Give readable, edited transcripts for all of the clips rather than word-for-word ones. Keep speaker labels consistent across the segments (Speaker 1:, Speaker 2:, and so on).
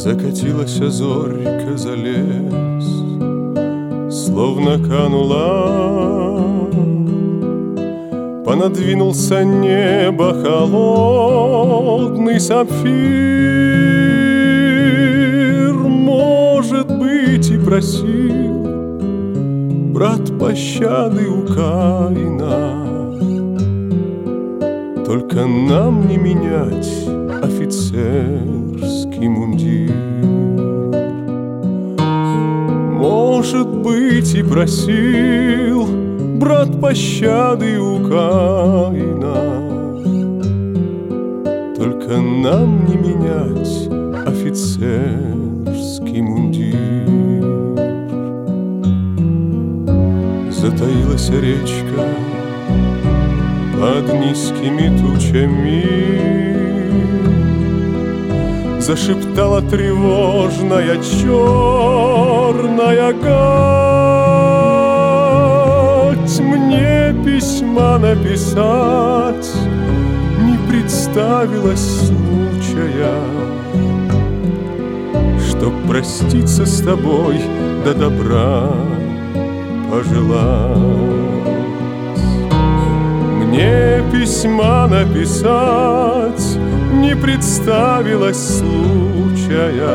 Speaker 1: Закатилась зорька за лес, словно канула. Понадвинулся небо холодный сапфир. Может быть, и просил брат пощады у Каина. Только нам не менять офицерский мундир. Может быть, и просил брат пощады у Каина. Только нам не менять офицерский мундир. Затаилась речка под низкими тучами, зашептала тревожная черная гать. Мне письма написать не представилось случая, чтоб проститься с тобой до добра пожелать. Мне письма написать не представилось случая,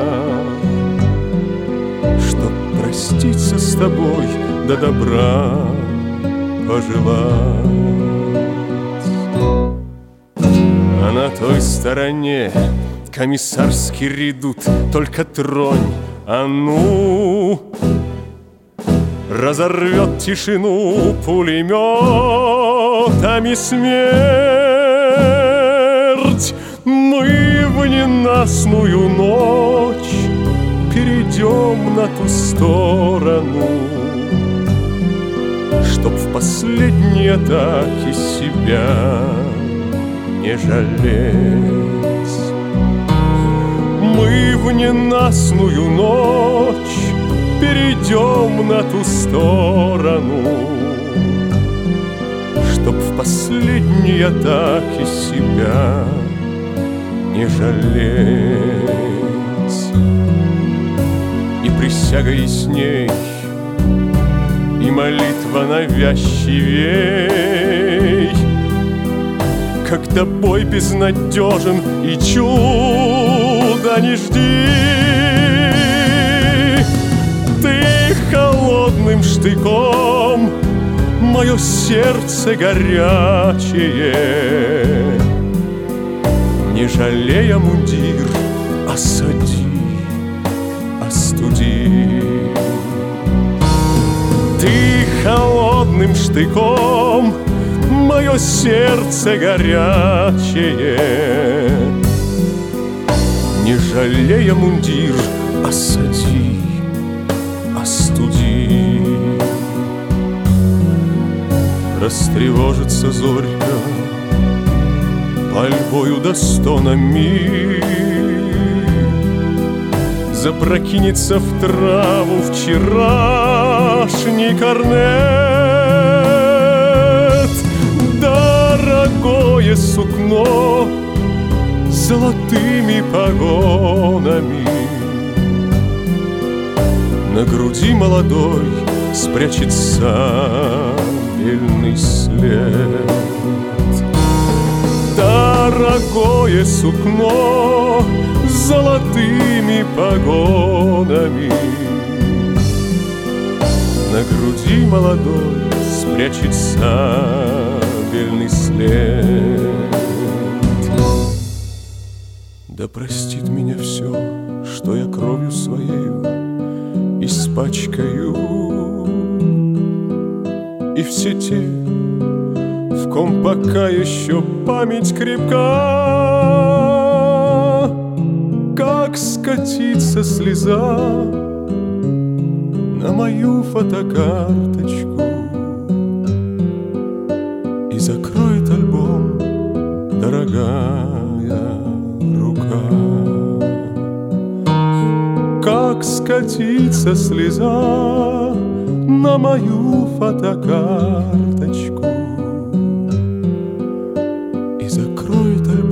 Speaker 1: чтоб проститься с тобой до добра пожелать. А на той стороне комиссарский редут, только тронь, а ну, разорвет тишину пулеметами смерть. Мы в ненастную ночь перейдем на ту сторону, чтоб в последней атаке себя не жалеть. Мы в ненастную ночь перейдем на ту сторону, чтоб в последней атаке себя не жалеть. И присяга ясней, и молитва навязчивей, когда бой безнадежен и чуда не жди. Ты холодным штыком мое сердце горячее, не жалея мундир, осади, остуди. Ты холодным штыком мое сердце горячее, не жалея мундир, осади, остуди. Растревожится зорька пальбою до стонами, запрокинется в траву вчерашний корнет. Дорогое сукно с золотыми погонами на груди молодой спрячет сабельный след. Дорогое сукно с золотыми погонами на груди молодой спрячет сабельный след. Да простит меня все, что я кровью своею испачкаю, и все те, в ком пока еще память крепка, как скатится слеза на мою фотокарточку и закроет альбом дорогая рука. Как скатится слеза на мою фотокарточку и закроет альбом